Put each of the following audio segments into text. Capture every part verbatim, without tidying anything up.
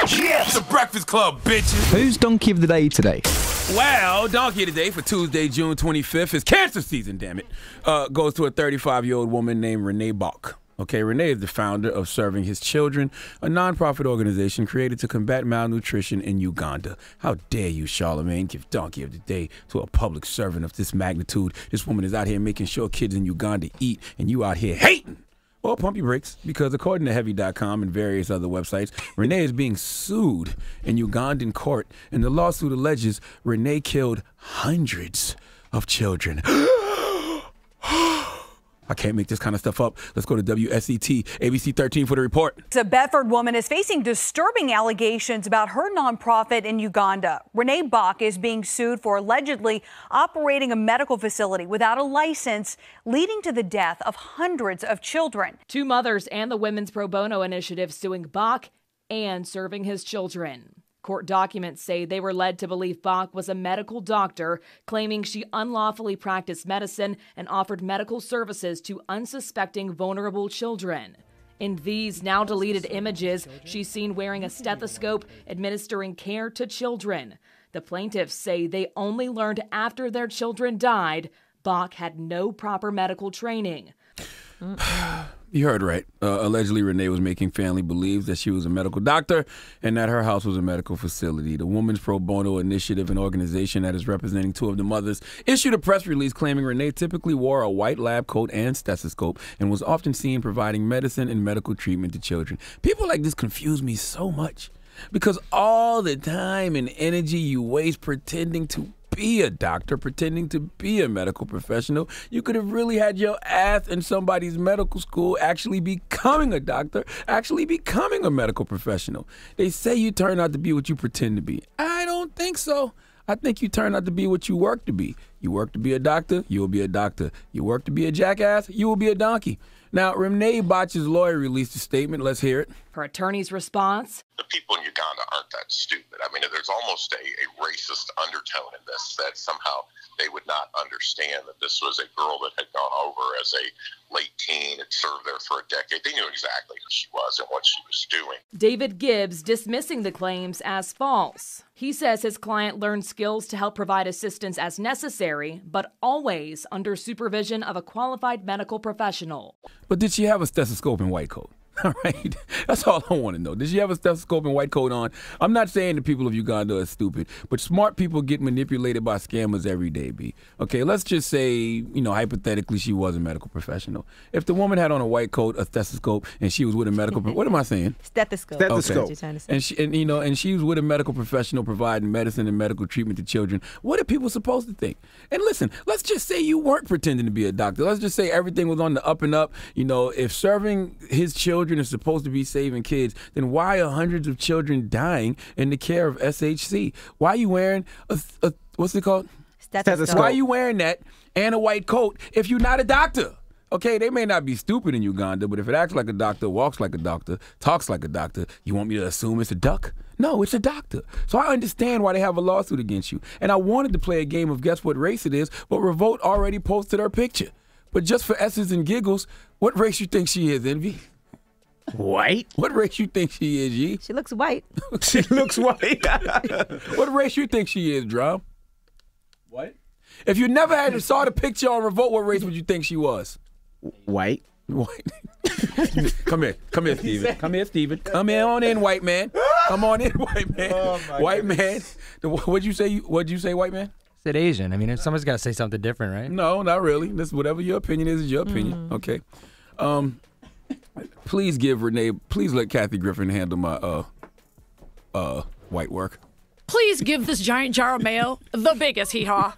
Yeah, it's the Breakfast Club, bitches. Who's Donkey of the Day today? Well, Donkey of the Day for Tuesday, June twenty-fifth is cancer season, damn it. Uh, goes to a thirty-five-year-old woman named Renee Bach. Okay, Renee is the founder of Serving His Children, a nonprofit organization created to combat malnutrition in Uganda. How dare you, Charlamagne, give Donkey of the Day to a public servant of this magnitude? This woman is out here making sure kids in Uganda eat, and you out here hating. Well, pump your brakes, because according to Heavy dot com and various other websites, Renee is being sued in Ugandan court, and the lawsuit alleges Renee killed hundreds of children. I can't make this kind of stuff up. Let's go to W S E T, A B C thirteen for the report. A Bedford woman is facing disturbing allegations about her nonprofit in Uganda. Renee Bach is being sued for allegedly operating a medical facility without a license, leading to the death of hundreds of children. Two mothers and the Women's Pro Bono Initiative suing Bach and Serving His Children. Court documents say they were led to believe Bach was a medical doctor, claiming she unlawfully practiced medicine and offered medical services to unsuspecting vulnerable children. In these now deleted images, she's seen wearing a stethoscope, administering care to children. The plaintiffs say they only learned after their children died Bach had no proper medical training. You heard right. Uh, allegedly, Renee was making family believe that she was a medical doctor and that her house was a medical facility. The Women's Pro Bono Initiative, an organization that is representing two of the mothers, issued a press release claiming Renee typically wore a white lab coat and stethoscope and was often seen providing medicine and medical treatment to children. People like this confuse me so much, because all the time and energy you waste pretending to be a doctor, pretending to be a medical professional, you could have really had your ass in somebody's medical school actually becoming a doctor, actually becoming a medical professional. They say you turn out to be what you pretend to be. I don't think so. I think you turn out to be what you work to be. You work to be a doctor, you will be a doctor. You work to be a jackass, you will be a donkey. Now, Renee Bach's lawyer released a statement. Let's hear it. Her attorney's response: the people in Uganda aren't that stupid. I mean, there's almost a, a racist undertone in this, that somehow they would not understand that this was a girl that had gone over as a late teen, had served there for a decade. They knew exactly who she was and what she was doing. David Gibbs dismissing the claims as false. He says his client learned skills to help provide assistance as necessary, but always under supervision of a qualified medical professional. But did she have a stethoscope and white coat? All right. That's all I want to know. Did she have a stethoscope and white coat on? I'm not saying the people of Uganda are stupid, but smart people get manipulated by scammers every day, B. Okay, let's just say, you know, hypothetically, she was a medical professional. If the woman had on a white coat, a stethoscope, and she was with a medical, what am I saying? Stethoscope. Stethoscope. Okay. And she, and you know, and she was with a medical professional providing medicine and medical treatment to children. What are people supposed to think? And listen, let's just say you weren't pretending to be a doctor. Let's just say everything was on the up and up. You know, if serving his children is supposed to be saving kids, then why are hundreds of children dying in the care of S H C? Why are you wearing a, a what's it called? Stethoscope. Why are you wearing that and a white coat if you're not a doctor? Okay, they may not be stupid in Uganda, but if it acts like a doctor, walks like a doctor, talks like a doctor, you want me to assume it's a duck? No, it's a doctor. So I understand why they have a lawsuit against you. And I wanted to play a game of guess what race it is, but Revolt already posted her picture. But just for S's and giggles, what race you think she is, Envy? White? What race you think she is, G? She looks white. She looks white. What race you think she is, Drum? White? If you never had saw the picture on Revolt, what race would you think she was? White. White. Come here. Come here, Steven. Come here, Steven. Come here on in, white man. Come on in, white man. Oh, white goodness. man. What'd you say? What'd you say, white man? Said Asian. I mean, somebody's got to say something different, right? No, not really. This whatever your opinion is, is your opinion. Mm. Okay. Um, please give Renee. Please let Kathy Griffin handle my uh uh white work. Please give this giant jar of mayo the biggest hee-haw.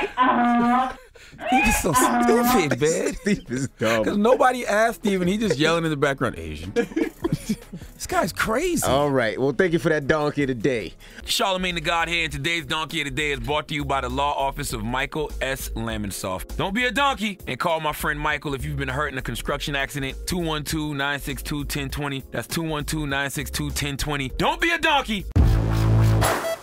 He's just so stupid, man. Steve is dumb. Because nobody asked Steven. He just yelling in the background, Asian. This guy's crazy. All right. Well, thank you for that donkey of the day. Charlamagne the God here, and today's Donkey of the Day is brought to you by the law office of Michael S. Lamonsoff. Don't be a donkey and call my friend Michael if you've been hurt in a construction accident. two one two, nine six two, one zero two zero. That's two one two, nine six two, one zero two zero. Don't be a donkey.